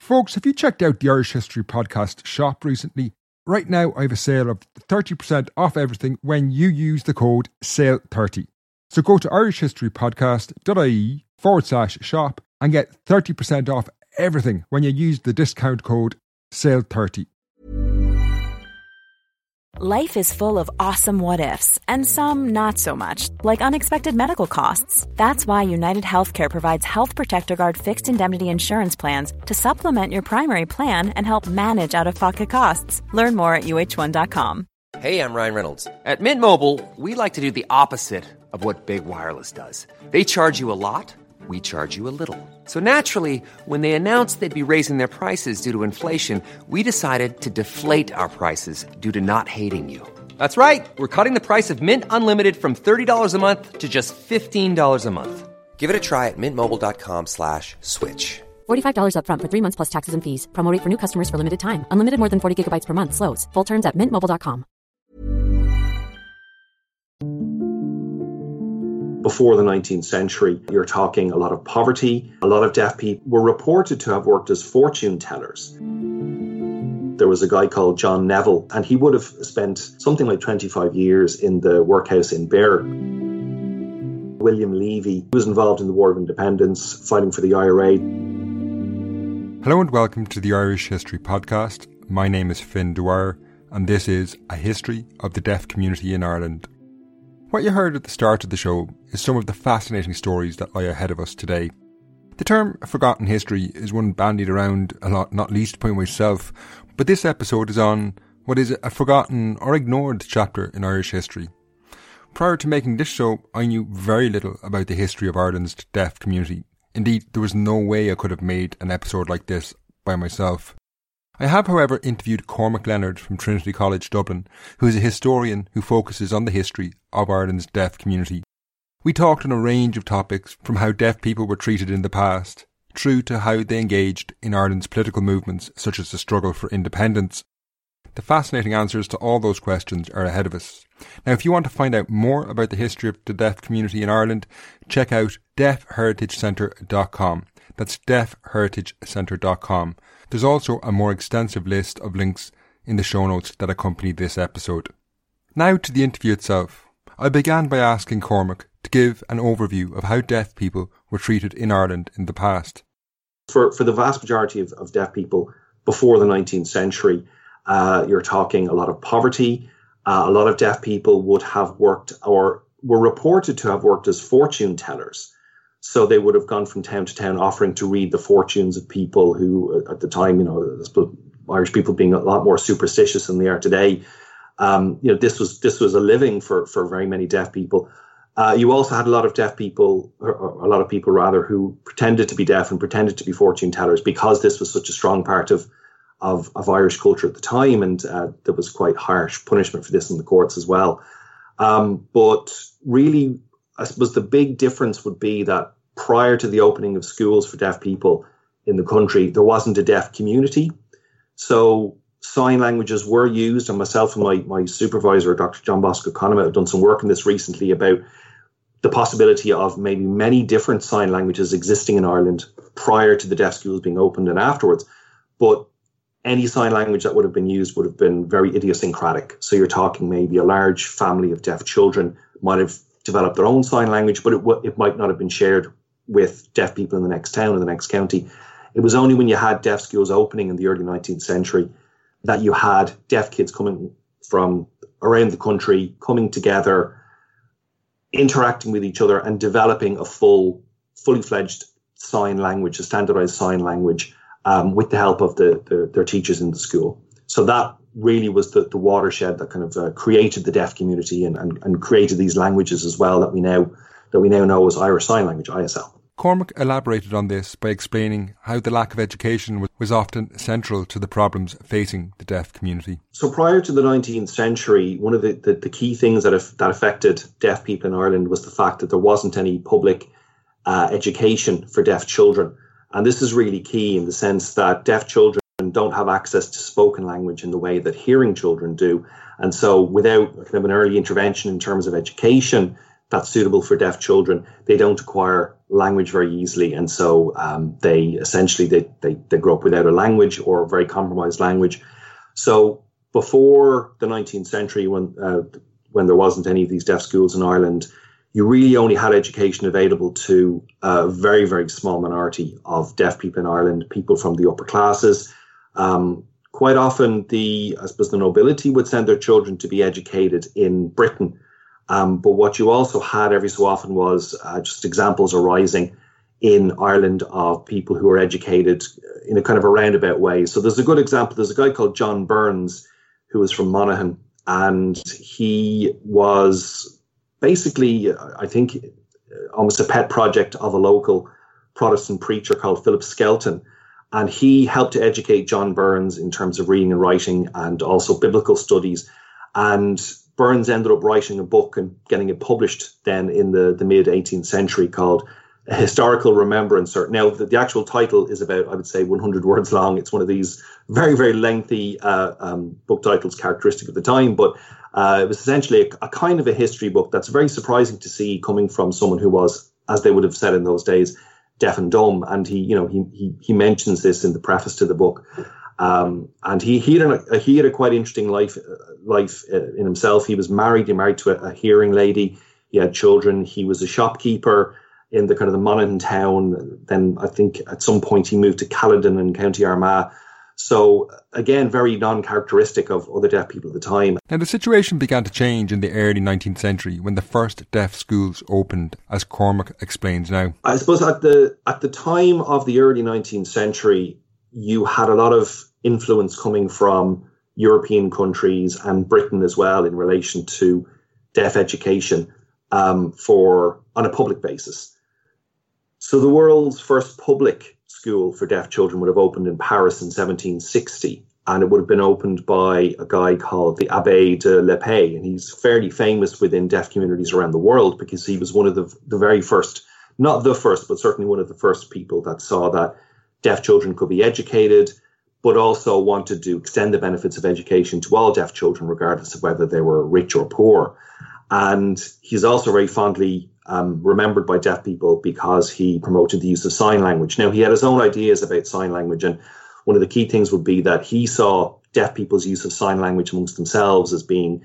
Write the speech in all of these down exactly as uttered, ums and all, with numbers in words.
Folks, have you checked out the Irish History Podcast shop recently? Right now, I have a sale of thirty percent off everything when you use the code sale thirty. So go to irishhistorypodcast.ie forward slash shop and get thirty percent off everything when you use the discount code sale thirty. Life is full of awesome what-ifs, and some not so much, like unexpected medical costs. That's why United Healthcare provides Health Protector Guard fixed indemnity insurance plans to supplement your primary plan and help manage out-of-pocket costs. Learn more at U H one dot com. Hey, I'm Ryan Reynolds. At Mint Mobile, we like to do the opposite of what Big Wireless does. They charge you a lot, we charge you a little. So naturally, when they announced they'd be raising their prices due to inflation, we decided to deflate our prices due to not hating you. That's right. We're cutting the price of Mint Unlimited from thirty dollars a month to just fifteen dollars a month. Give it a try at mintmobile.com slash switch. forty-five dollars up front for three months plus taxes and fees. Promo rate for new customers for limited time. Unlimited more than forty gigabytes per month. Slows full terms at mint mobile dot com. Before the nineteenth century, you're talking a lot of poverty. A lot of deaf people were reported to have worked as fortune tellers. There was a guy called John Neville, and he would have spent something like twenty-five years in the workhouse in Birr. William Levy was involved in the War of Independence, fighting for the I R A. Hello and welcome to the Irish History Podcast. My name is Finn Dwyer, and this is A History of the Deaf Community in Ireland. What you heard at the start of the show is some of the fascinating stories that lie ahead of us today. The term forgotten history is one bandied around a lot, not least by myself, but this episode is on what is a forgotten or ignored chapter in Irish history. Prior to making this show, I knew very little about the history of Ireland's deaf community. Indeed, there was no way I could have made an episode like this by myself. I have, however, interviewed Cormac Leonard from Trinity College Dublin, who is a historian who focuses on the history of Ireland's deaf community. We talked on a range of topics, from how deaf people were treated in the past, through to how they engaged in Ireland's political movements, such as the struggle for independence. The fascinating answers to all those questions are ahead of us. Now, if you want to find out more about the history of the deaf community in Ireland, check out deaf heritage centre dot com. That's deaf heritage centre dot com. There's also a more extensive list of links in the show notes that accompany this episode. Now to the interview itself. I began by asking Cormac to give an overview of how deaf people were treated in Ireland in the past. For for the vast majority of, of deaf people before the nineteenth century, uh, you're talking a lot of poverty. Uh, a lot of deaf people would have worked or were reported to have worked as fortune tellers. So they would have gone from town to town offering to read the fortunes of people who, at the time, you know, Irish people being a lot more superstitious than they are today. Um, you know, this was this was a living for, for very many deaf people. Uh, you also had a lot of deaf people, or, or a lot of people rather, who pretended to be deaf and pretended to be fortune tellers because this was such a strong part of of, of Irish culture at the time, and uh, there was quite harsh punishment for this in the courts as well. Um, but really, I suppose the big difference would be that prior to the opening of schools for deaf people in the country, there wasn't a deaf community. So sign languages were used, and myself and my, my supervisor, Doctor John Bosco Conema, have done some work on this recently about the possibility of maybe many different sign languages existing in Ireland prior to the deaf schools being opened and afterwards. But any sign language that would have been used would have been very idiosyncratic. So you're talking maybe a large family of deaf children might have developed their own sign language, but it, w- it might not have been shared with deaf people in the next town or the next county. It was only when you had deaf schools opening in the early nineteenth century that you had deaf kids coming from around the country, coming together, interacting with each other and developing a full, fully fledged sign language, a standardized sign language, um, with the help of the, the their teachers in the school. So that really was the, the watershed that kind of uh, created the deaf community and, and, and created these languages as well that we now that we now know as Irish Sign Language, I S L. Cormac elaborated on this by explaining how the lack of education was, was often central to the problems facing the deaf community. So prior to the nineteenth century, one of the, the, the key things that, have, that affected deaf people in Ireland was the fact that there wasn't any public uh, education for deaf children. And this is really key in the sense that deaf children don't have access to spoken language in the way that hearing children do. And so without kind of an early intervention in terms of education that's suitable for deaf children, they don't acquire language very easily. And so um, they essentially, they, they, they grew up without a language or a very compromised language. So before the nineteenth century, when uh, when there wasn't any of these deaf schools in Ireland, you really only had education available to a very, very small minority of deaf people in Ireland, people from the upper classes. Um, quite often, the I suppose the nobility would send their children to be educated in Britain. Um, but what you also had every so often was uh, just examples arising in Ireland of people who were educated in a kind of a roundabout way. So there's a good example. There's a guy called John Burns, who was from Monaghan, and he was basically, I think, almost a pet project of a local Protestant preacher called Philip Skelton. And he helped to educate John Burns in terms of reading and writing and also biblical studies. And Burns ended up writing a book and getting it published then in the, the mid-eighteenth century called A Historical Remembrance. Now, the, the actual title is about, I would say, one hundred words long. It's one of these very, very lengthy uh, um, book titles characteristic of the time. But uh, it was essentially a, a kind of a history book that's very surprising to see coming from someone who was, as they would have said in those days, deaf and dumb. And he, you know, he he, he mentions this in the preface to the book. Um, and he he had a, he had a quite interesting life life in himself. He was married. He married to a, a hearing lady. He had children. He was a shopkeeper in the kind of the Monaghan town. Then I think at some point he moved to Caledon in County Armagh. So again, very non-characteristic of other deaf people at the time. Now the situation began to change in the early nineteenth century when the first deaf schools opened, as Cormac explains now. I suppose at the at the time of the early nineteenth century, you had a lot of influence coming from European countries and Britain as well in relation to deaf education um, for on a public basis. So the world's first public school for deaf children would have opened in Paris in seventeen sixty, and it would have been opened by a guy called the Abbé de l'Épée, and he's fairly famous within deaf communities around the world because he was one of the, the very first, not the first, but certainly one of the first people that saw that deaf children could be educated, but also wanted to extend the benefits of education to all deaf children, regardless of whether they were rich or poor. And he's also very fondly um, remembered by deaf people because he promoted the use of sign language. Now, he had his own ideas about sign language, and one of the key things would be that he saw deaf people's use of sign language amongst themselves as being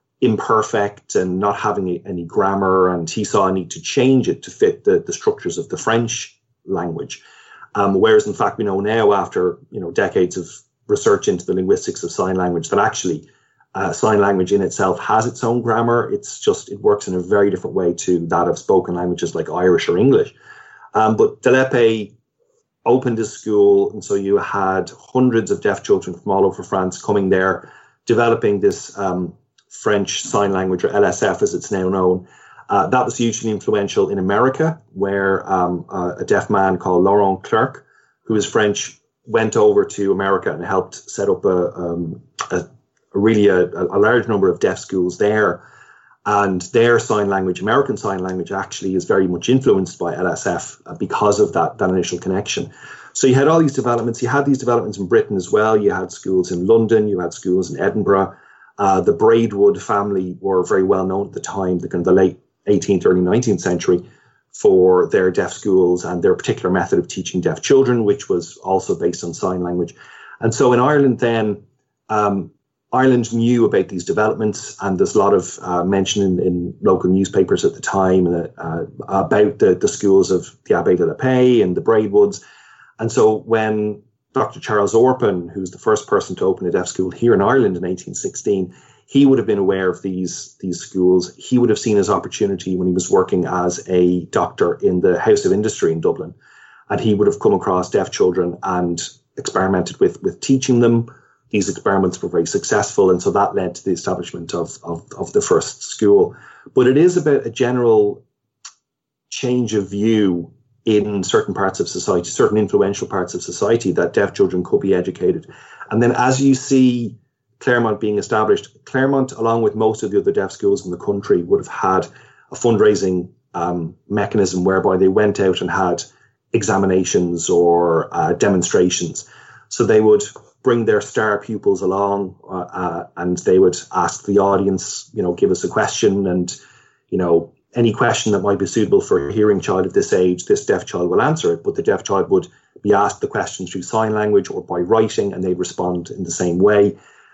imperfect and not having any grammar, and he saw a need to change it to fit the, the structures of the French language. Um, whereas, in fact, we know now, after you know decades of research into the linguistics of sign language, that actually uh, sign language in itself has its own grammar. It's just it works in a very different way to that of spoken languages like Irish or English. Um, but de l'Épée opened his school, and so you had hundreds of deaf children from all over France coming there, developing this um, French Sign Language, or L S F as it's now known. Uh, that was hugely influential in America, where um, uh, a deaf man called Laurent Clerc, who is French, went over to America and helped set up a, um, a, a really a, a large number of deaf schools there. And their sign language, American Sign Language, actually is very much influenced by L S F uh, because of that, that initial connection. So you had all these developments. You had these developments in Britain as well. You had schools in London. You had schools in Edinburgh. Uh, the Braidwood family were very well known at the time, the kind of the late eighteenth, early nineteenth century, for their deaf schools and their particular method of teaching deaf children, which was also based on sign language. And so in Ireland then, um, Ireland knew about these developments, and there's a lot of uh, mention in, in local newspapers at the time uh, about the, the schools of the Abbé de l'Épée and the Braidwoods. And so when Doctor Charles Orpin, who's the first person to open a deaf school here in Ireland in eighteen sixteen, he would have been aware of these, these schools. He would have seen his opportunity when he was working as a doctor in the House of Industry in Dublin. And he would have come across deaf children and experimented with, with teaching them. These experiments were very successful, and so that led to the establishment of, of, of the first school. But it is about a general change of view in certain parts of society, certain influential parts of society, that deaf children could be educated. And then as you see Claremont being established, Claremont, along with most of the other deaf schools in the country, would have had a fundraising um, mechanism whereby they went out and had examinations or uh, demonstrations. So they would bring their star pupils along uh, uh, and they would ask the audience, you know, give us a question and, you know, any question that might be suitable for a hearing child at this age, this deaf child will answer it, but the deaf child would be asked the question through sign language or by writing, and they'd respond in the same way.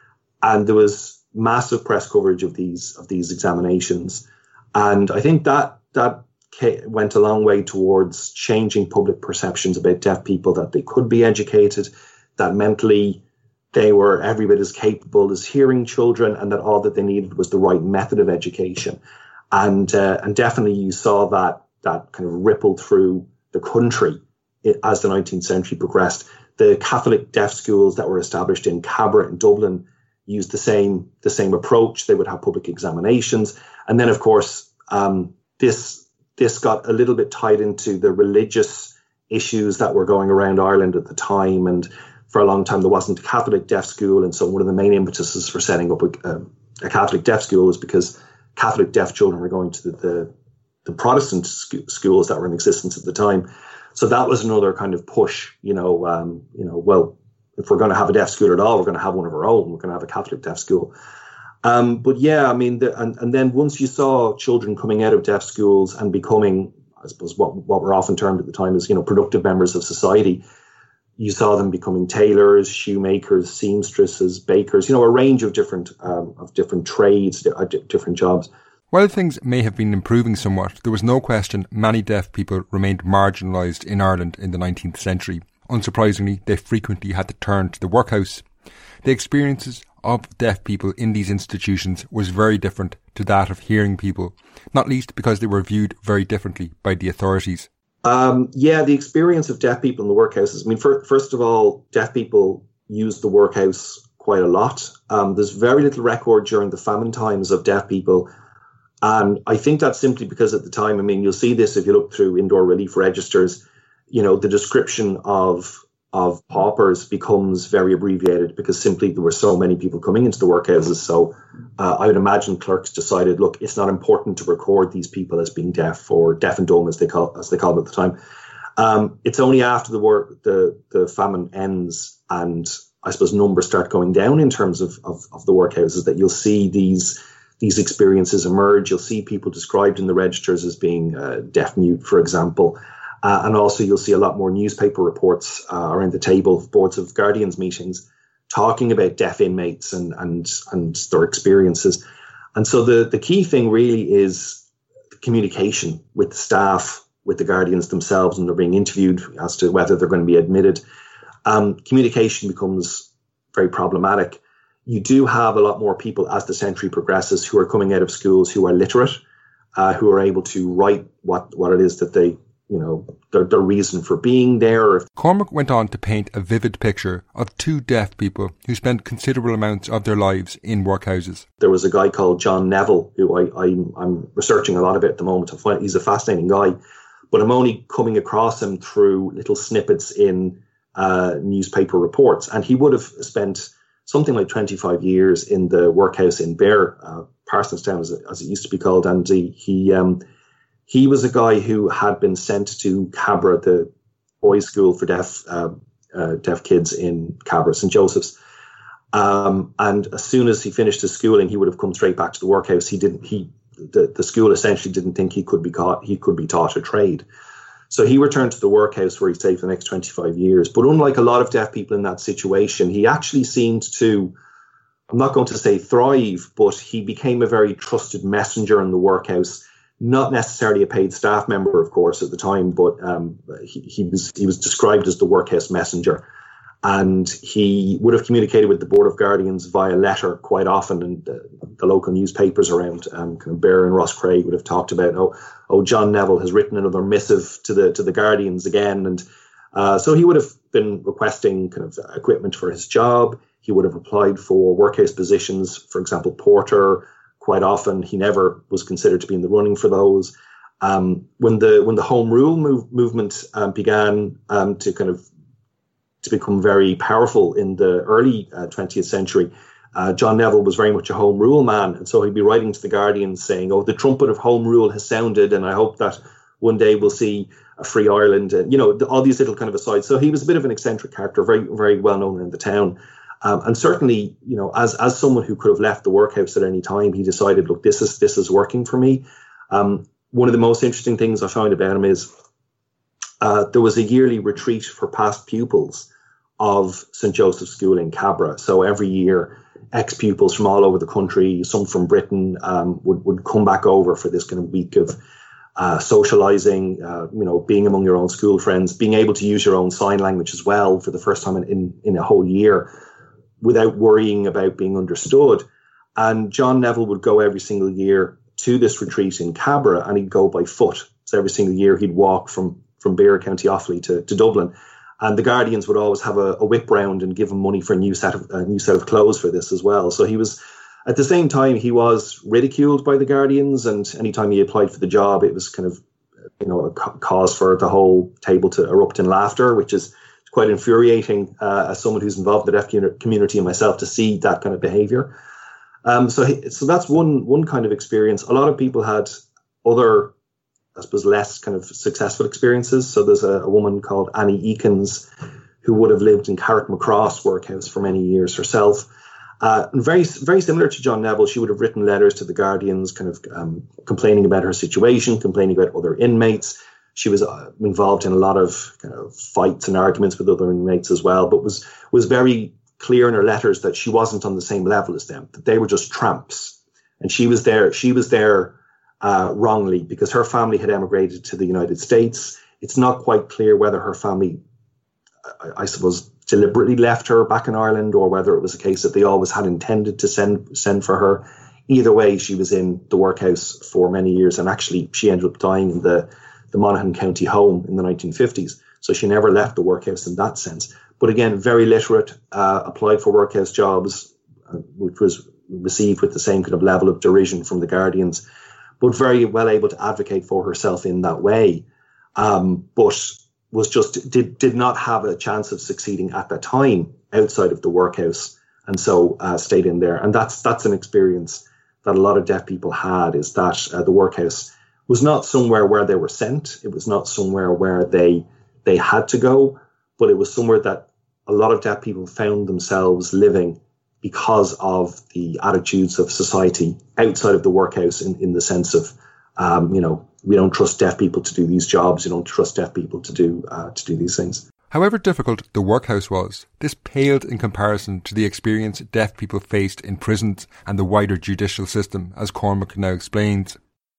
And there was massive press coverage of these of these examinations. And I think that that went a long way towards changing public perceptions about deaf people, that they could be educated, that mentally they were every bit as capable as hearing children, and that all that they needed was the right method of education. And uh, and definitely you saw that that kind of ripple through the country as the nineteenth century progressed. The Catholic deaf schools that were established in Cabra and Dublin used the same the same approach. They would have public examinations, and then of course um, this this got a little bit tied into the religious issues that were going around Ireland at the time. And for a long time there wasn't a Catholic deaf school, and so one of the main impetuses for setting up a, a Catholic deaf school was because Catholic deaf children were going to the, the, the Protestant sc- schools that were in existence at the time. So that was another kind of push, you know, um, you know, well, if we're going to have a deaf school at all, we're going to have one of our own. We're going to have a Catholic deaf school. Um, but yeah, I mean, the, and, and then once you saw children coming out of deaf schools and becoming, I suppose, what, what were often termed at the time as, you know, productive members of society, you saw them becoming tailors, shoemakers, seamstresses, bakers, you know, a range of different um, of different trades, uh, different jobs. While things may have been improving somewhat, there was no question many deaf people remained marginalised in Ireland in the nineteenth century. Unsurprisingly, they frequently had to turn to the workhouse. The experiences of deaf people in these institutions was very different to that of hearing people, not least because they were viewed very differently by the authorities. Um, yeah, the experience of deaf people in the workhouses. I mean, for, first of all, deaf people use the workhouse quite a lot. Um, there's very little record during the famine times of deaf people. And I think that's simply because at the time, I mean, you'll see this if you look through indoor relief registers, you know, the description of of paupers becomes very abbreviated because simply there were so many people coming into the workhouses. So uh, I would imagine clerks decided, look, it's not important to record these people as being deaf or deaf and dumb, as they call as they called it at the time. Um, it's only after the war, the the famine ends and I suppose numbers start going down in terms of of, of the workhouses that you'll see these these experiences emerge. You'll see people described in the registers as being uh, deaf mute, for example. Uh, and also you'll see a lot more newspaper reports uh, around the table, boards of guardians meetings, talking about deaf inmates and and and their experiences. And so the, the key thing really is communication with the staff, with the guardians themselves, and they're being interviewed as to whether they're going to be admitted. Um, communication becomes very problematic. You do have a lot more people as the century progresses who are coming out of schools who are literate, uh, who are able to write what, what it is that they, you know, their, their reason for being there. Cormac went on to paint a vivid picture of two deaf people who spent considerable amounts of their lives in workhouses. There was a guy called John Neville, who I, I, I'm researching a lot about at the moment. I find he's a fascinating guy, but I'm only coming across him through little snippets in uh, newspaper reports. And he would have spent something like twenty-five years in the workhouse in Bear, uh, Parsonstown as it, as it used to be called. And he, he um, He was a guy who had been sent to Cabra, the boys' school for deaf uh, uh, deaf kids in Cabra, Saint Joseph's. Um, and as soon as he finished his schooling, he would have come straight back to the workhouse. He didn't. He the, the school essentially didn't think he could be caught. He could be taught a trade. So he returned to the workhouse where he stayed for the next twenty-five years. But unlike a lot of deaf people in that situation, he actually seemed to, I'm not going to say thrive, but he became a very trusted messenger in the workhouse. Not necessarily a paid staff member, of course, at the time, but um, he, he was he was described as the workhouse messenger. And he would have communicated with the Board of Guardians via letter quite often. And the, the local newspapers around um, kind of Bear and Rosscraig would have talked about, oh, oh, John Neville has written another missive to the to the Guardians again. And uh, so he would have been requesting kind of equipment for his job. He would have applied for workhouse positions, for example, porter. Quite often, he never was considered to be in the running for those. Um, when the when the Home Rule move, movement um, began um, to kind of to become very powerful in the early uh, twentieth century, uh, John Neville was very much a Home Rule man, and so he'd be writing to the Guardian saying, "Oh, the trumpet of Home Rule has sounded, and I hope that one day we'll see a free Ireland." And you know, all these little kind of asides. So he was a bit of an eccentric character, very very well known in the town. Um, and certainly, you know, as as someone who could have left the workhouse at any time, he decided, look, this is this is working for me. Um, one of the most interesting things I found about him is uh, there was a yearly retreat for past pupils of Saint Joseph's School in Cabra. So every year, ex-pupils from all over the country, some from Britain, um, would, would come back over for this kind of week of uh, socializing, uh, you know, being among your own school friends, being able to use your own sign language as well for the first time in, in, in a whole year without worrying about being understood. And John Neville would go every single year to this retreat in Cabra, and he'd go by foot. So every single year he'd walk from, from Beer, County Offaly to, to Dublin. And the Guardians would always have a, a whip round and give him money for a new set of a new set of clothes for this as well. So he was, at the same time, he was ridiculed by the Guardians, and anytime he applied for the job, it was kind of, you know, a cause for the whole table to erupt in laughter, which is quite infuriating uh, as someone who's involved in the deaf community and myself to see that kind of behaviour. Um, so, he, so that's one one kind of experience. A lot of people had other, I suppose, less kind of successful experiences. So there's a, a woman called Annie Eakins who would have lived in Carrickmacross workhouse for many years herself. Uh, and very, very similar to John Neville, she would have written letters to the Guardians, kind of um, complaining about her situation, complaining about other inmates. She was uh, involved in a lot of kind of fights and arguments with other inmates as well, but was was very clear in her letters that she wasn't on the same level as them, that they were just tramps. And she was there, she was there uh, wrongly because her family had emigrated to the United States. It's not quite clear whether her family, I, I suppose, deliberately left her back in Ireland or whether it was a case that they always had intended to send send for her. Either way, she was in the workhouse for many years, and actually she ended up dying in the, the Monaghan County home in the nineteen fifties. So she never left the workhouse in that sense. But again, very literate, uh, applied for workhouse jobs, uh, which was received with the same kind of level of derision from the Guardians, but very well able to advocate for herself in that way. Um, but was just did did not have a chance of succeeding at that time outside of the workhouse, and so uh, stayed in there. And that's that's an experience that a lot of deaf people had, is that uh, the workhouse was not somewhere where they were sent. It was not somewhere where they they had to go, but it was somewhere that a lot of deaf people found themselves living because of the attitudes of society outside of the workhouse, in, in the sense of, um, you know, we don't trust deaf people to do these jobs. You don't trust deaf people to do uh, to do these things. However difficult the workhouse was, this paled in comparison to the experience deaf people faced in prisons and the wider judicial system, as Cormac now explains.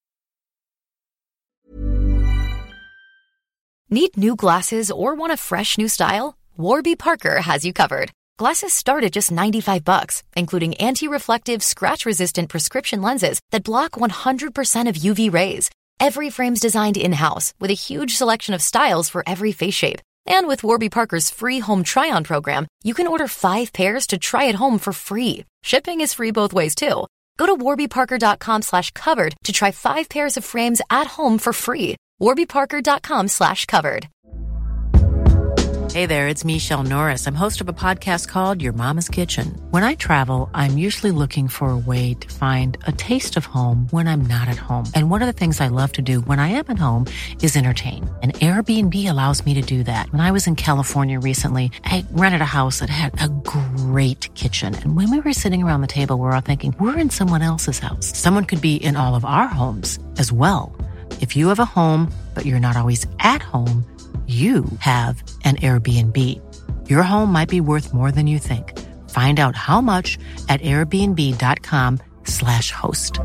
Need new glasses or want a fresh new style? Warby Parker has you covered. Glasses start at just ninety-five bucks, including anti-reflective, scratch-resistant prescription lenses that block one hundred percent of U V rays. Every frame's designed in-house with a huge selection of styles for every face shape. And with Warby Parker's free home try-on program, you can order five pairs to try at home for free. Shipping is free both ways, too. Go to warbyparker.com slash covered to try five pairs of frames at home for free. warbyparker.com slash covered. Hey there, it's Michelle Norris. I'm host of a podcast called Your Mama's Kitchen. When I travel, I'm usually looking for a way to find a taste of home when I'm not at home. And one of the things I love to do when I am at home is entertain. And Airbnb allows me to do that. When I was in California recently, I rented a house that had a great kitchen. And when we were sitting around the table, we were all thinking, we're in someone else's house. Someone could be in all of our homes as well. If you have a home, but you're not always at home, you have an Airbnb. Your home might be worth more than you think. Find out how much at airbnb.com slash host.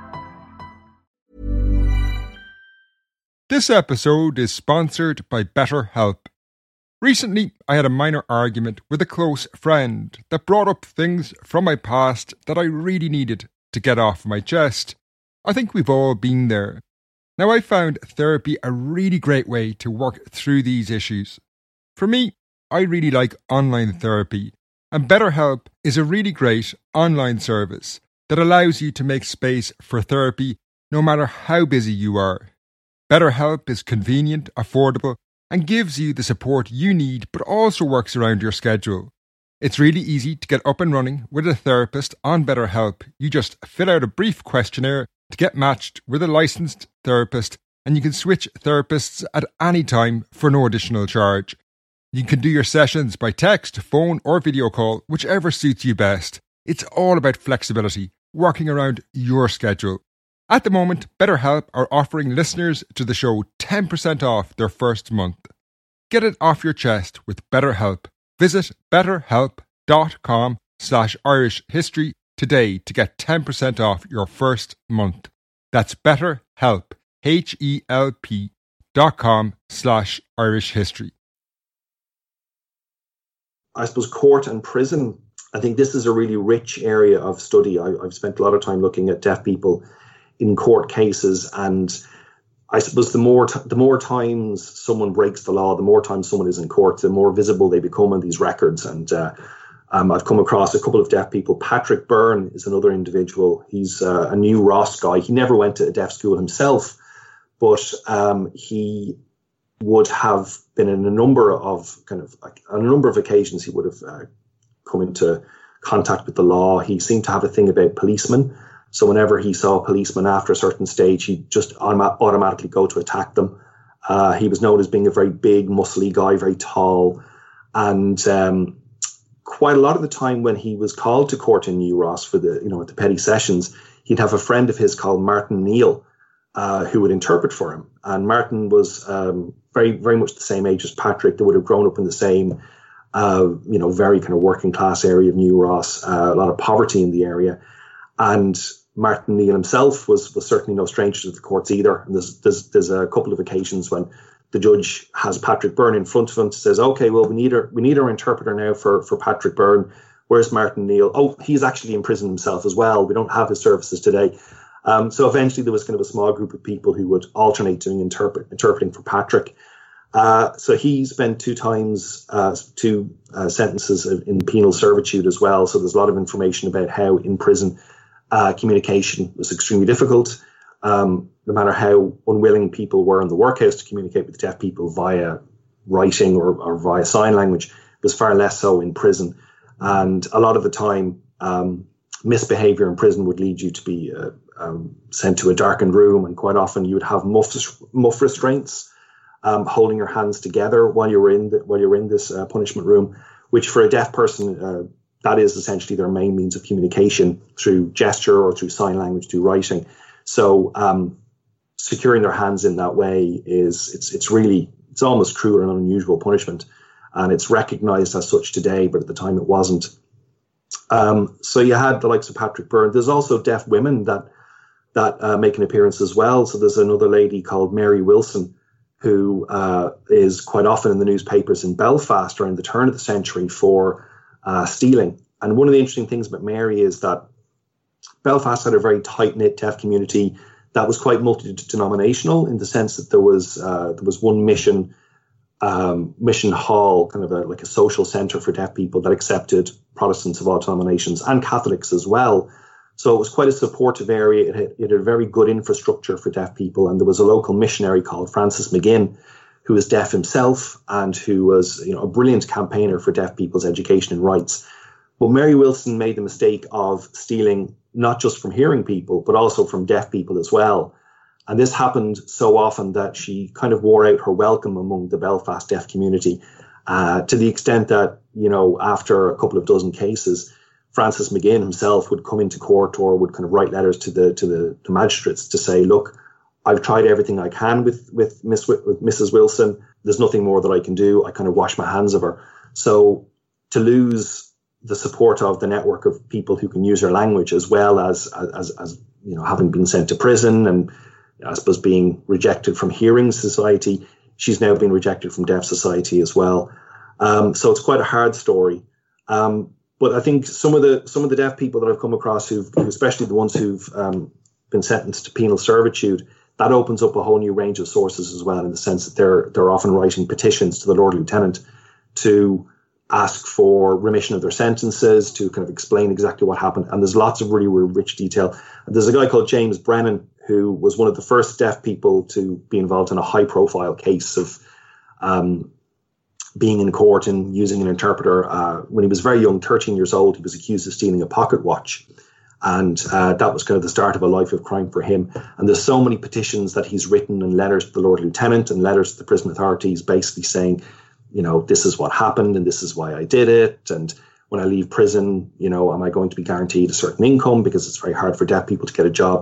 This episode is sponsored by BetterHelp. Recently, I had a minor argument with a close friend that brought up things from my past that I really needed to get off my chest. I think we've all been there. Now, I found therapy a really great way to work through these issues. For me, I really like online therapy, and BetterHelp is a really great online service that allows you to make space for therapy no matter how busy you are. BetterHelp is convenient, affordable, and gives you the support you need, but also works around your schedule. It's really easy to get up and running with a therapist on BetterHelp. You just fill out a brief questionnaire to get matched with a licensed therapist, and you can switch therapists at any time for no additional charge. You can do your sessions by text, phone or video call, whichever suits you best. It's all about flexibility, working around your schedule. At the moment, BetterHelp are offering listeners to the show ten percent off their first month. Get it off your chest with BetterHelp. Visit betterhelp.com slash Irish history today to get ten percent off your first month. That's BetterHelp, H-E-L-P dot com slash Irish history. I suppose court and prison, I think this is a really rich area of study. I, I've spent a lot of time looking at deaf people in court cases, and I suppose the more t- the more times someone breaks the law, the more times someone is in court, the more visible they become on these records. And uh, um, I've come across a couple of deaf people. Patrick Byrne is another individual. He's uh, a New Ross guy. He never went to a deaf school himself, but um, he would have been in a number of kind of like, on a number of occasions he would have uh, come into contact with the law. He seemed to have a thing about policemen. So whenever he saw a policeman after a certain stage, he'd just autom- automatically go to attack them. Uh, he was known as being a very big, muscly guy, very tall. And um, quite a lot of the time when he was called to court in New Ross for the, you know, at the petty sessions, he'd have a friend of his called Martin Neal, uh, who would interpret for him. And Martin was um, very, very much the same age as Patrick. They would have grown up in the same, uh, you know, very kind of working class area of New Ross, uh, a lot of poverty in the area. And Martin Neal himself was was certainly no stranger to the courts either. And there's, there's there's a couple of occasions when the judge has Patrick Byrne in front of him, says, "Okay, well we need our we need our interpreter now for for Patrick Byrne. Where's Martin Neal? Oh, he's actually in prison himself as well. We don't have his services today." Um, so eventually there was kind of a small group of people who would alternate doing interpret interpreting for Patrick. Uh, so he spent two times uh, two uh, sentences in penal servitude as well. So there's a lot of information about how in prison Uh, communication was extremely difficult. Um, no matter how unwilling people were in the workhouse to communicate with deaf people via writing or, or via sign language, it was far less so in prison. And a lot of the time, um, misbehavior in prison would lead you to be uh, um, sent to a darkened room, and quite often you would have muff, muff restraints, um, holding your hands together while you were in the, while you were in this uh, punishment room, which for a deaf person, uh, that is essentially their main means of communication, through gesture or through sign language, through writing. So um, securing their hands in that way is, it's it's really, it's almost cruel and unusual punishment. And it's recognized as such today, but at the time it wasn't. Um, so you had the likes of Patrick Byrne. There's also deaf women that that uh, make an appearance as well. So there's another lady called Mary Wilson, who uh, is quite often in the newspapers in Belfast around the turn of the century for Uh, stealing. And one of the interesting things about Mary is that Belfast had a very tight-knit deaf community that was quite multi-denominational, in the sense that there was uh, there was one mission um, mission hall, kind of a, like a social centre for deaf people that accepted Protestants of all denominations and Catholics as well. So it was quite a supportive area. It had, it had a very good infrastructure for deaf people, and there was a local missionary called Francis McGinn, who was deaf himself and who was, you know, a brilliant campaigner for deaf people's education and rights. But Mary Wilson made the mistake of stealing not just from hearing people, but also from deaf people as well. And this happened so often that she kind of wore out her welcome among the Belfast deaf community, uh, to the extent that, you know, after a couple of dozen cases, Francis McGinn himself would come into court or would kind of write letters to the to the to magistrates to say, look, I've tried everything I can with with Miss with Missus Wilson. There's nothing more that I can do. I kind of wash my hands of her. So to lose the support of the network of people who can use her language, as well as as as you know, having been sent to prison and I suppose being rejected from hearing society, she's now been rejected from deaf society as well. Um, so it's quite a hard story. Um, but I think some of the some of the deaf people that I've come across, who've, especially the ones who've um, been sentenced to penal servitude, that opens up a whole new range of sources as well, in the sense that they're they're often writing petitions to the Lord Lieutenant to ask for remission of their sentences, to kind of explain exactly what happened. And there's lots of really, really rich detail. And there's a guy called James Brennan, who was one of the first deaf people to be involved in a high-profile case of um, being in court and using an interpreter. Uh, when he was very young, thirteen years old, he was accused of stealing a pocket watch. And uh, that was kind of the start of a life of crime for him. And there's so many petitions that he's written, and letters to the Lord Lieutenant and letters to the prison authorities, basically saying, you know, this is what happened and this is why I did it. And when I leave prison, you know, am I going to be guaranteed a certain income, because it's very hard for deaf people to get a job.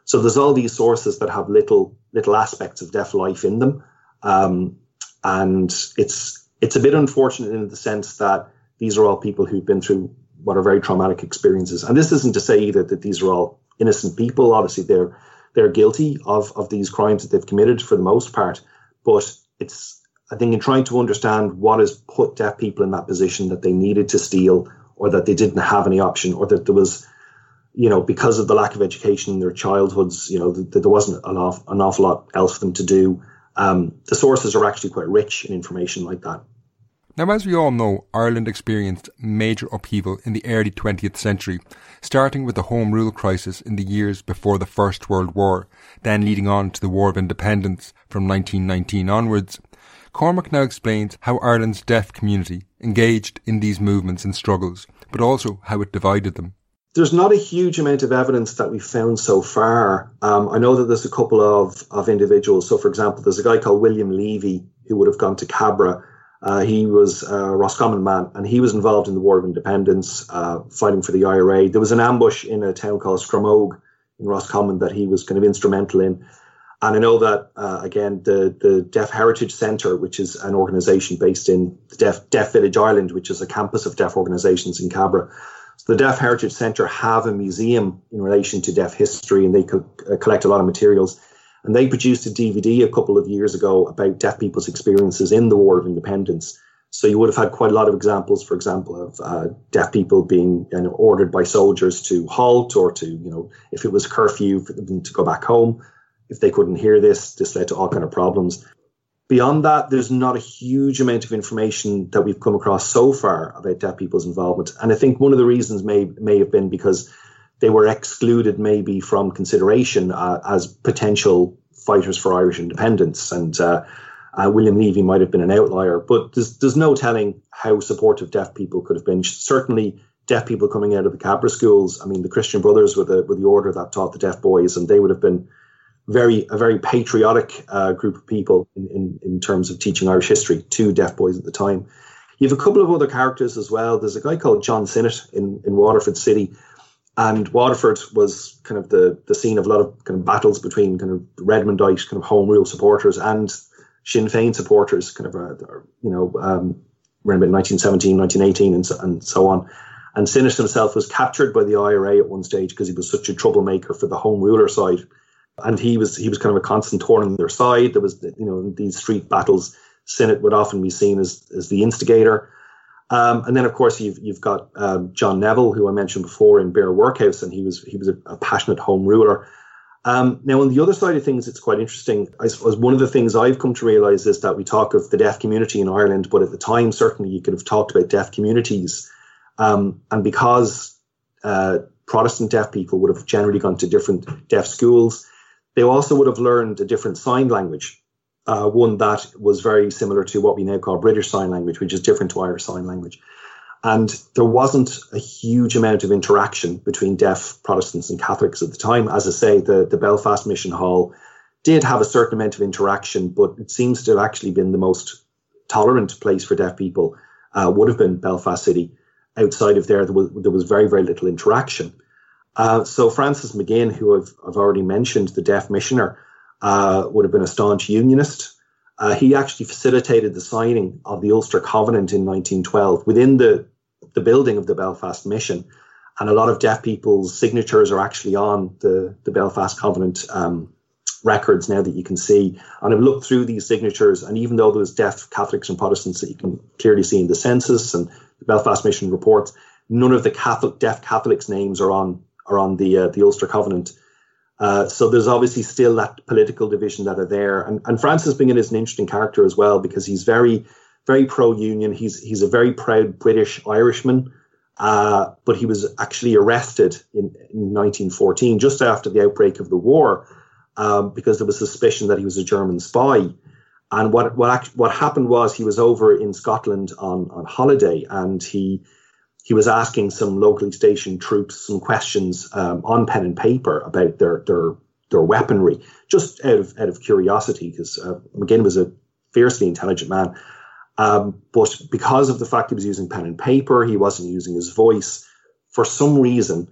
So there's all these sources that have little little aspects of deaf life in them. Um, and it's it's a bit unfortunate in the sense that these are all people who've been through what are very traumatic experiences. And this isn't to say either that these are all innocent people. Obviously, they're they're guilty of, of these crimes that they've committed for the most part. But it's, I think, in trying to understand what has put deaf people in that position that they needed to steal, or that they didn't have any option, or that there was, you know, because of the lack of education in their childhoods, you know, that, that there wasn't an awful, an awful lot else for them to do. Um, the sources are actually quite rich in information like that. Now, as we all know, Ireland experienced major upheaval in the early twentieth century, starting with the Home Rule crisis in the years before the First World War, then leading on to the War of Independence from nineteen nineteen onwards. Cormac now explains how Ireland's deaf community engaged in these movements and struggles, but also how it divided them. There's not a huge amount of evidence that we've found so far. Um, I know that there's a couple of, of individuals. So, for example, there's a guy called William Levy who would have gone to Cabra. Uh, he was a Roscommon man, and he was involved in the War of Independence, uh, fighting for the I R A. There was an ambush in a town called Scramogue in Roscommon that he was kind of instrumental in. And I know that, uh, again, the, the Deaf Heritage Centre, which is an organisation based in the Deaf, Deaf Village Ireland, which is a campus of deaf organisations in Cabra. So the Deaf Heritage Centre have a museum in relation to deaf history, and they co- uh, collect a lot of materials. And they produced a D V D a couple of years ago about deaf people's experiences in the War of Independence. So you would have had quite a lot of examples, for example, of uh, deaf people being you know, ordered by soldiers to halt, or to, you know, if it was curfew, for them to go back home. If they couldn't hear this, this led to all kind of problems. Beyond that, there's not a huge amount of information that we've come across so far about deaf people's involvement. And I think one of the reasons may may have been because they were excluded maybe from consideration uh, as potential fighters for Irish independence. And uh, uh, William Levy might have been an outlier, but there's, there's no telling how supportive deaf people could have been. Certainly deaf people coming out of the Cabra schools. I mean, the Christian Brothers were the, were the order that taught the deaf boys, and they would have been very a very patriotic uh, group of people in, in, in terms of teaching Irish history to deaf boys at the time. You have a couple of other characters as well. There's a guy called John Sinnott in, in Waterford City. And Waterford was kind of the, the scene of a lot of kind of battles between kind of Redmondite kind of Home Rule supporters and Sinn Féin supporters, kind of, uh, you know, um, around about nineteen seventeen, nineteen eighteen and so, and so on. And Sinnott himself was captured by the I R A at one stage because he was such a troublemaker for the Home Ruler side. And he was he was kind of a constant thorn on their side. There was, you know, in these street battles, Sinnott would often be seen as, as the instigator. Um, and then, of course, you've you've got um, John Neville, who I mentioned before, in Bear Workhouse, and he was he was a, a passionate home ruler. Um, now, on the other side of things, it's quite interesting. I suppose one of the things I've come to realise is that we talk of the deaf community in Ireland, but at the time, certainly, you could have talked about deaf communities. Um, and because uh, Protestant deaf people would have generally gone to different deaf schools, they also would have learned a different sign language. Uh, one that was very similar to what we now call British Sign Language, which is different to Irish Sign Language. And there wasn't a huge amount of interaction between deaf Protestants and Catholics at the time. As I say, the, the Belfast Mission Hall did have a certain amount of interaction, but it seems to have actually been the most tolerant place for deaf people, uh, would have been Belfast City. Outside of there, there was, there was very, very little interaction. Uh, so Francis McGinn, who I've, I've already mentioned, the deaf missioner, Uh, would have been a staunch unionist. Uh, he actually facilitated the signing of the Ulster Covenant in nineteen twelve within the, the building of the Belfast Mission. And a lot of deaf people's signatures are actually on the, the Belfast Covenant um, records now that you can see. And I've looked through these signatures, and even though there's deaf Catholics and Protestants that you can clearly see in the census and the Belfast Mission reports, none of the Catholic deaf Catholics' names are on are on the uh, the Ulster Covenant. Uh, so there's obviously still that political division that are there. And, and Francis Bingham is an interesting character as well, because he's very, very pro-union. He's he's a very proud British Irishman, uh, but he was actually arrested in, in nineteen fourteen, just after the outbreak of the war, um, because there was suspicion that he was a German spy. And what what act, what happened was he was over in Scotland on, on holiday, and he He was asking some locally stationed troops some questions um, on pen and paper about their their their weaponry, just out of out of curiosity, because uh, McGinn was a fiercely intelligent man. Um, but because of the fact he was using pen and paper, he wasn't using his voice. For some reason,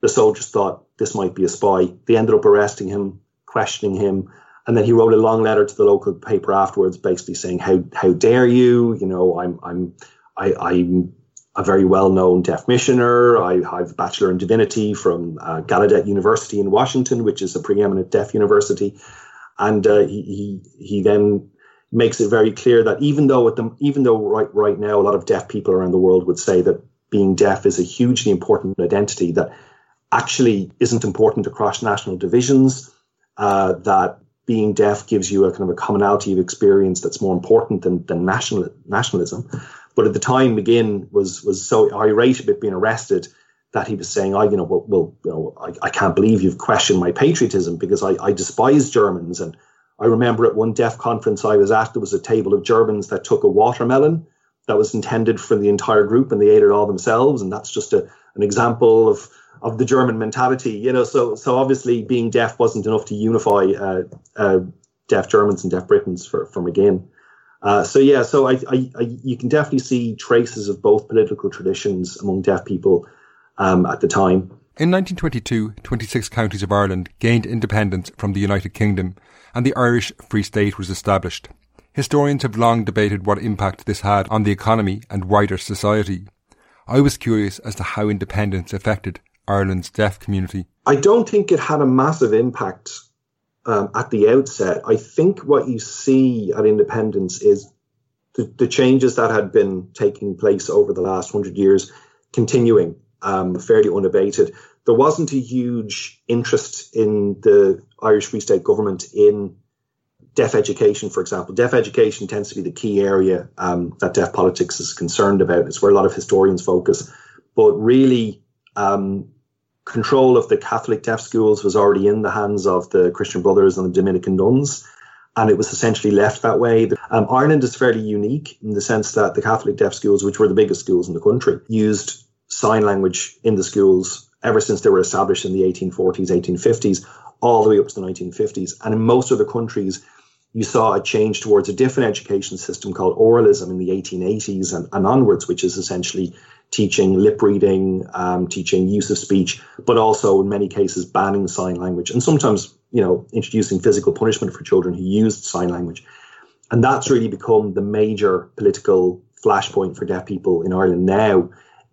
the soldiers thought this might be a spy. They ended up arresting him, questioning him, and then he wrote a long letter to the local paper afterwards, basically saying, "How how dare you? You know, I'm I'm I, I'm a very well-known deaf missioner. I, I have a bachelor in divinity from uh, Gallaudet University in Washington, which is a preeminent deaf university." And uh, he, he he then makes it very clear that even though at the, even though right right now a lot of deaf people around the world would say that being deaf is a hugely important identity, that actually isn't important across national divisions, uh, that being deaf gives you a kind of a commonality of experience that's more important than, than national nationalism. But at the time, McGinn was was so irate about being arrested that he was saying, "I, you know, well, well you know, I, I can't believe you've questioned my patriotism because I, I despise Germans." And I remember at one deaf conference I was at, there was a table of Germans that took a watermelon that was intended for the entire group, and they ate it all themselves. And that's just a, an example of of the German mentality, you know. So so obviously, being deaf wasn't enough to unify uh, uh, deaf Germans and deaf Britons for for McGinn. Uh, so yeah, so I, I, I, you can definitely see traces of both political traditions among deaf people um, at the time. In nineteen twenty-two, twenty-six counties of Ireland gained independence from the United Kingdom, and the Irish Free State was established. Historians have long debated what impact this had on the economy and wider society. I was curious as to how independence affected Ireland's deaf community. I don't think it had a massive impact Um, at the outset. I think what you see at independence is the, the changes that had been taking place over the last hundred years continuing um, fairly unabated. There wasn't a huge interest in the Irish Free State government in deaf education, for example. Deaf education tends to be the key area um, that deaf politics is concerned about. It's where a lot of historians focus. But really, um, control of the Catholic deaf schools was already in the hands of the Christian Brothers and the Dominican nuns, and it was essentially left that way. Um, Ireland is fairly unique in the sense that the Catholic deaf schools, which were the biggest schools in the country, used sign language in the schools ever since they were established in the eighteen forties, eighteen fifties, all the way up to the nineteen fifties. And in most other countries, you saw a change towards a different education system called oralism in the eighteen eighties and, and onwards, which is essentially teaching lip reading, um, teaching use of speech, but also in many cases banning sign language, and sometimes, you know, introducing physical punishment for children who used sign language. And that's really become the major political flashpoint for deaf people in Ireland now,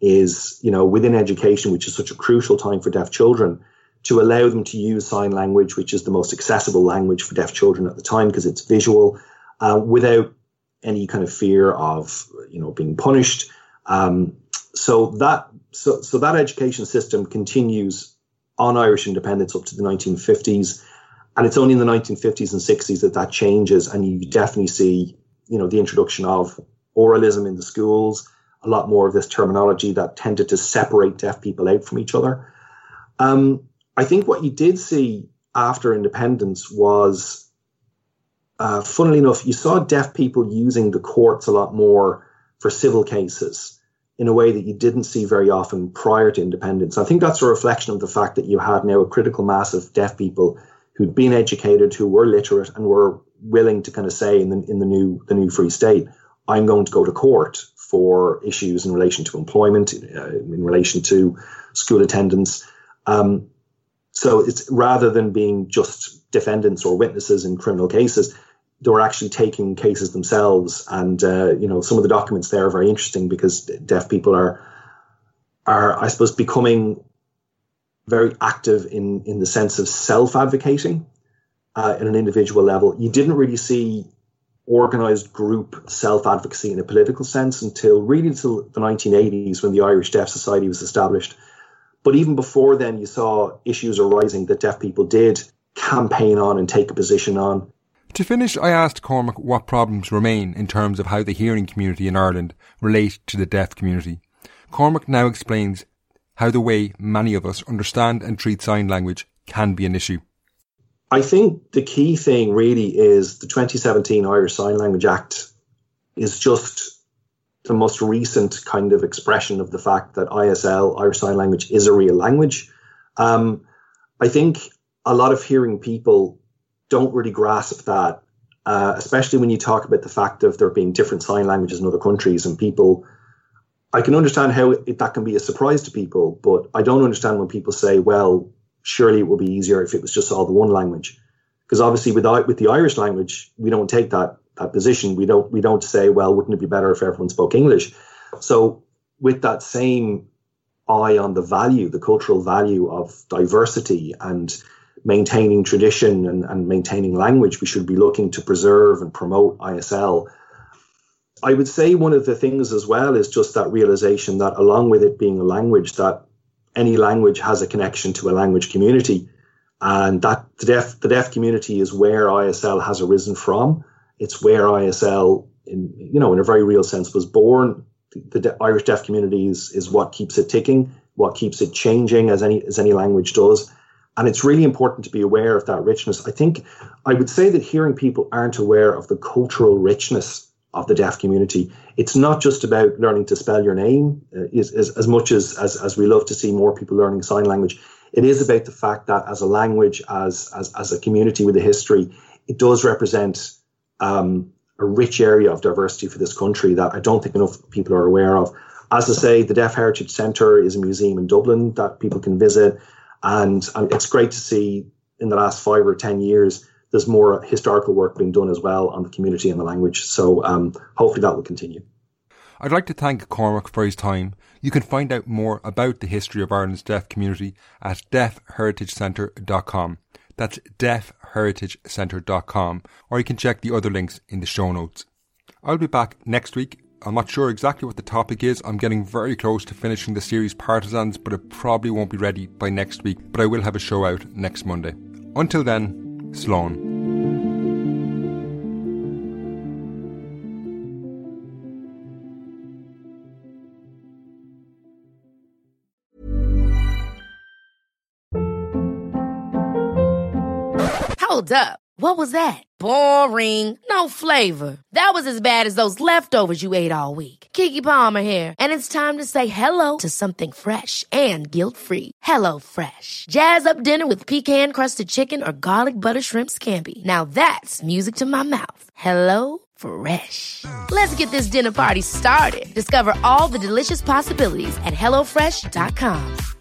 is, you know, within education, which is such a crucial time for deaf children, to allow them to use sign language, which is the most accessible language for deaf children at the time because it's visual, uh, without any kind of fear of, you know, being punished. Um, so that so so that education system continues on Irish independence up to the nineteen fifties, and it's only in the nineteen fifties and sixties that that changes, and you definitely see, you know, the introduction of oralism in the schools, a lot more of this terminology that tended to separate deaf people out from each other. Um, I think what you did see after independence was, uh, funnily enough, you saw deaf people using the courts a lot more for civil cases in a way that you didn't see very often prior to independence. I think that's a reflection of the fact that you had now a critical mass of deaf people who'd been educated, who were literate and were willing to kind of say in the in the new the new Free State, I'm going to go to court for issues in relation to employment, uh, in relation to school attendance. Um, so it's rather than being just defendants or witnesses in criminal cases, they were actually taking cases themselves. And, uh, you know, some of the documents there are very interesting because deaf people are, are I suppose, becoming very active in, in the sense of self-advocating uh, at an individual level. You didn't really see organised group self-advocacy in a political sense until really until the nineteen eighties when the Irish Deaf Society was established. But even before then, you saw issues arising that deaf people did campaign on and take a position on. To finish, I asked Cormac what problems remain in terms of how the hearing community in Ireland relate to the deaf community. Cormac now explains how the way many of us understand and treat sign language can be an issue. I think the key thing really is the twenty seventeen Irish Sign Language Act is just the most recent kind of expression of the fact that I S L, Irish Sign Language, is a real language. Um, I think a lot of hearing people don't really grasp that, uh, especially when you talk about the fact of there being different sign languages in other countries and people I can understand how it, that can be a surprise to people, but I don't understand when people say, well, surely it would be easier if it was just all the one language. Because obviously with, with the Irish language, we don't take that that position. We don't we don't say, well, wouldn't it be better if everyone spoke English? So with that same eye on the value, the cultural value of diversity and maintaining tradition and, and maintaining language, we should be looking to preserve and promote I S L. I would say one of the things as well is just that realization that along with it being a language, that any language has a connection to a language community, and that the deaf the deaf community is where I S L has arisen from. It's where I S L, in you know, in a very real sense, was born. The, the Irish deaf community is, is what keeps it ticking, what keeps it changing, as any as any language does. And it's really important to be aware of that richness. I think I would say that hearing people aren't aware of the cultural richness of the deaf community. It's not just about learning to spell your name, uh, is, is, as much as, as as we love to see more people learning sign language. It is about the fact that as a language, as as, as a community with a history, it does represent um, a rich area of diversity for this country that I don't think enough people are aware of. As I say, the Deaf Heritage Centre is a museum in Dublin that people can visit. And um, it's great to see in the last five or ten years, there's more historical work being done as well on the community and the language. So um, hopefully that will continue. I'd like to thank Cormac for his time. You can find out more about the history of Ireland's deaf community at deaf heritage centre dot com. That's deaf heritage centre dot com. Or you can check the other links in the show notes. I'll be back next week. I'm not sure exactly what the topic is. I'm getting very close to finishing the series Partisans, but it probably won't be ready by next week. But I will have a show out next Monday. Until then, Slán. Hold up. What was that? Boring. No flavor. That was as bad as those leftovers you ate all week. Keke Palmer here, and it's time to say hello to something fresh and guilt-free. Hello Fresh. Jazz up dinner with pecan-crusted chicken or garlic butter shrimp scampi. Now that's music to my mouth. Hello Fresh. Let's get this dinner party started. Discover all the delicious possibilities at hello fresh dot com.